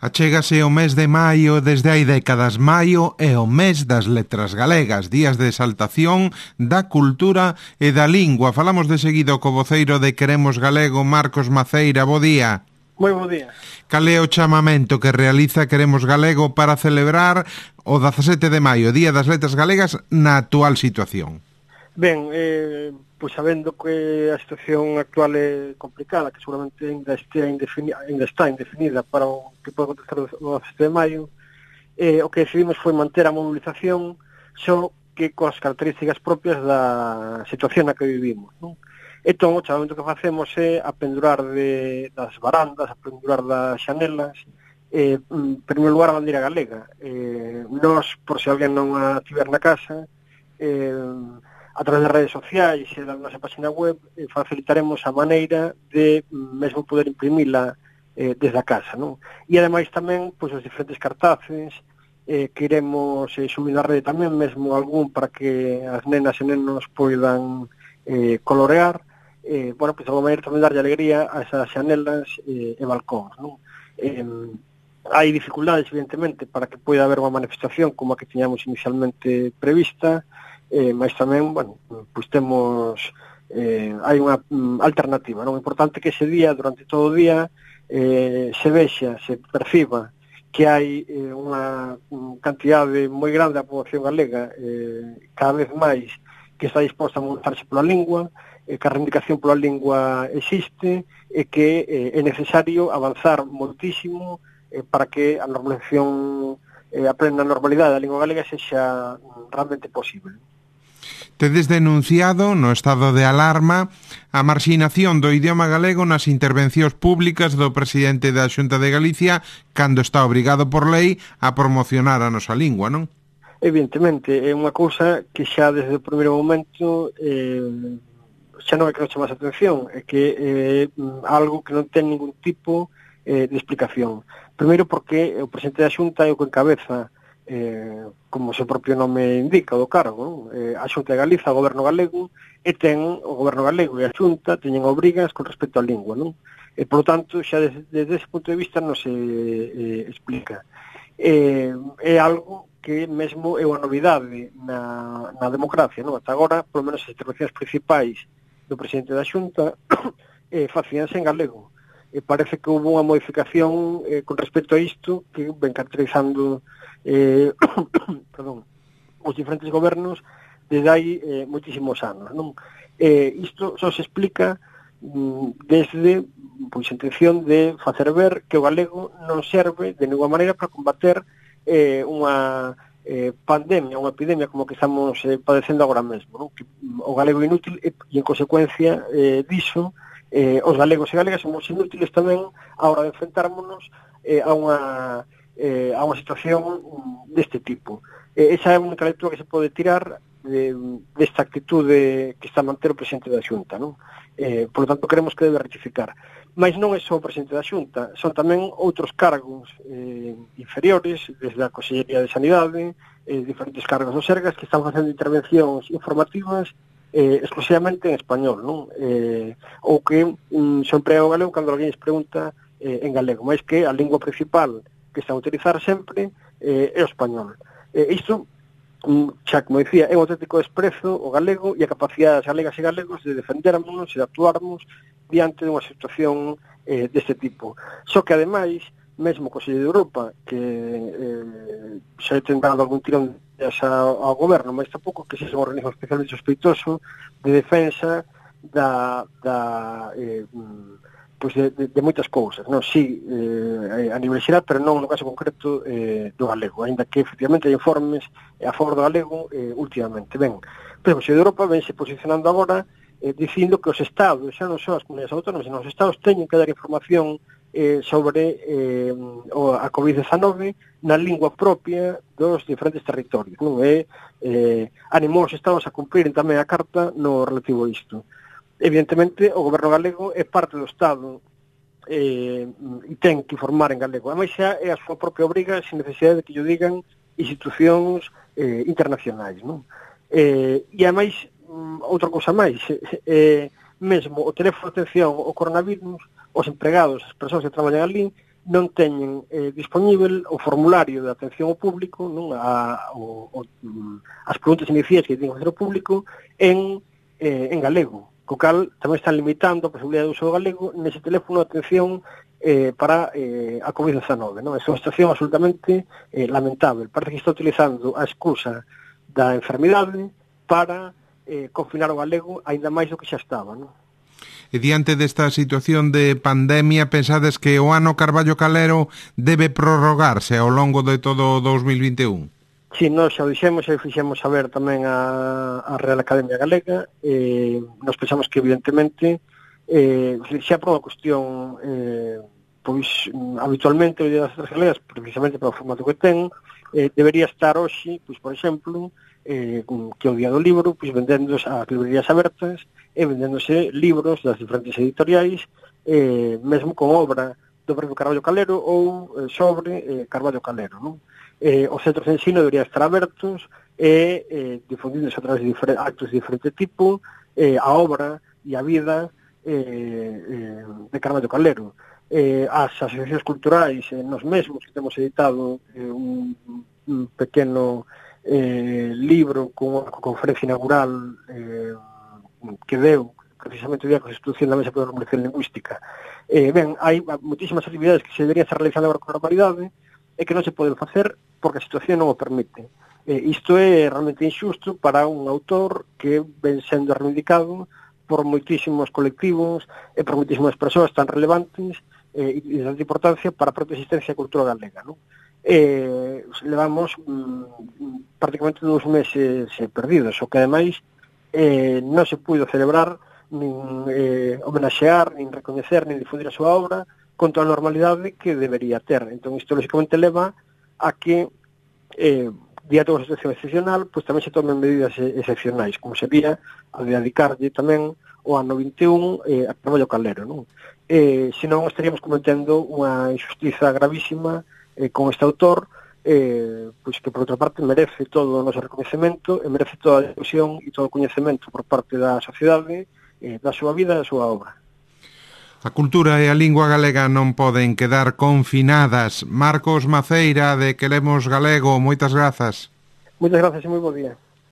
Achégase o mes de maio, desde hai décadas. Maio é o mes das letras galegas, días de exaltación da cultura e da lingua. Falamos de seguido co voceiro de Queremos Galego, Marcos Maceira. Bo día. Moi bo día. Cal é o chamamento que realiza Queremos Galego para celebrar o 17 de maio, Día das Letras Galegas, na actual situación? Ben, pois sabendo que a situación actual é complicada, que seguramente ainda está indefinida para o que pode acontecer o 17 de maio, o que decidimos foi manter a mobilización só que coas características propias da situación na que vivimos, non? Entón, o chamamento que facemos é a pendurar das barandas, a pendurar das xanelas, en primeiro lugar a bandeira galega. Nós, por se alguén non a tiver na casa, a través das redes sociais e da nosa página web facilitaremos a maneira de mesmo poder imprimila desde a casa, non? E ademais tamén pois, os diferentes cartaces que iremos subir na rede tamén, mesmo algún para que as nenas e nenos poidan colorear, bueno, pois de alguma maneira tamén darlle alegría a esas xanelas e balcóns, non? Hai dificultades, evidentemente, para que poida haber unha manifestación como a que tiñamos inicialmente prevista, mas tamén, bueno, pois temos hai unha alternativa, non? O importante que ese día, durante todo o día, se vexa, se perciba que hai unha cantidade moi grande da poboación galega, cada vez máis, que está disposta a mobilizarse pola lingua, que a reivindicación pola lingua existe e que é necesario avanzar moitísimo para que a normalización, a plena normalidade da lingua galega sexa realmente posible. Tedes denunciado no estado de alarma a marxinación do idioma galego nas intervencións públicas do presidente da Xunta de Galicia cando está obrigado por lei a promocionar a nosa lingua, non? Evidentemente, é unha cousa que xa desde o primeiro momento xa non é que non chamas a atención, é que é algo que non ten ningún tipo de explicación. Primeiro porque o presidente da Xunta é o que encabeza, como o seu propio nome indica, do cargo, non? A Xunta de Galiza, o goberno galego, e ten o goberno galego e a Xunta teñen obrigas con respecto á lingua, non? E, por lo tanto, xa desde ese punto de vista non se explica. É algo que mesmo é unha novidade na democracia, non? Ata agora, polo menos as intervencións principais do presidente da Xunta facíanse en galego. Parece que houve unha modificación con respecto a isto que ven caracterizando os diferentes gobernos desde hai moitísimos anos, non? Isto só se explica desde pois, a intención de facer ver que o galego non serve de ninguna maneira para combater unha pandemia, unha epidemia como que estamos padecendo agora mesmo, non? Que o galego é inútil e en consecuencia diso os galegos e galegas somos inútiles tamén a hora de enfrentármonos a unha situación deste tipo. Esa é unha lectura que se pode tirar desta actitude que está a manter o presidente da Xunta, non? Por lo tanto, queremos que debe rectificar. Mas non é só o presidente da Xunta, son tamén outros cargos inferiores, desde a Consellería de Sanidade, diferentes cargos do Sergas, que están facendo intervencións informativas exclusivamente en español, non? Ou que se emprega o galego cando alguén les pregunta en galego, máis que a lingua principal que están a utilizar sempre é o español. Isto, xa como dicía, é un auténtico desprezo o galego e a capacidade das galegas e galegos de defendernos e de actuarmos diante dunha situación deste tipo. Só que, ademais, mesmo o Consello de Europa, que xa ten dado algún tirón ao goberno, mas tampouco que sexa un organismo especialmente sospeitoso de defensa de moitas cousas, non? Si, a nivel xeral, pero non no caso concreto do galego, ainda que efectivamente hai informes a favor do galego últimamente. Ben, pero o Consello de Europa vense posicionando agora dicindo que os estados, xa non só as comunidades autónomas, senón os estados teñen que dar información sobre a COVID-19 na lingua propia dos diferentes territorios, non? Animou os estados a cumprir tamén a carta no relativo a isto. Evidentemente, o goberno galego é parte do Estado e ten que informar en galego. Ademais, xa é a súa propia obriga, sin necesidade de que yo digan institucións internacionais, non? E ademais, outra cousa máis, mesmo o teléfono de atención ao coronavirus, os empregados, as persoas que traballan ali, non teñen dispoñível o formulario de atención ao público, non as preguntas iniciais que teñen que facer ao público en galego, co cal tamén están limitando a posibilidade de uso do galego nese teléfono de atención para a COVID-19, non? É unha situación absolutamente lamentable. Parece que está utilizando a excusa da enfermidade para confinar o galego aínda máis do que xa estaba, non? E diante desta situación de pandemia, pensades que o ano Carballo Calero debe prorrogarse ao longo de todo o 2021? Si, nós xa o dixemos e fixemos saber tamén a Real Academia Galega. Nós pensamos que, evidentemente, xa por unha cuestión pois habitualmente o Día das Letras Galegas, precisamente para o formato que ten, debería estar hoxe, pois por exemplo, que o Día do Libro, pois vendendo as librerías abertas e vendéndose libros das diferentes editoriais, mesmo con obra do propio Carballo Calero ou sobre Carballo Calero, non? Os centros de ensino deberían estar abertos e difundíndose a través de actos de diferente tipo a obra e a vida de Carballo Calero. As asociacións culturais, nos mesmos que temos editado un pequeno libro con unha conferencia inaugural que deu precisamente o día da constitución da Mesa para a Normalización Lingüística. Hai moitísimas actividades que se deberían estar realizando agora con normalidade e que non se poden facer porque a situación non o permite. Isto é realmente injusto para un autor que ven sendo reivindicado por moitísimos colectivos e por moitísimas persoas tan relevantes e de tanta importancia para a propia existencia da cultura galega, non? Levamos prácticamente 2 meses perdidos, o que ademais non se puido celebrar, nin homenaxear, nin recoñecer, nin difundir a súa obra con toda a normalidade que debería ter. Entón, isto lógicamente leva a que día de unha situación excepcional, pois tamén se tomen medidas excepcionais, como sería a de dedicarlle tamén o ano 21 a Carballo Calero, non? Senón estaríamos cometendo unha injustiza gravísima con este autor, pois que por outra parte merece todo o noso reconhecemento e merece toda a difusión e todo o coñecemento por parte da sociedade, da súa vida e da súa obra. A cultura e a lingua galega non poden quedar confinadas. Marcos Maceira, de Queremos Galego, moitas grazas. Moitas grazas e moi bo día.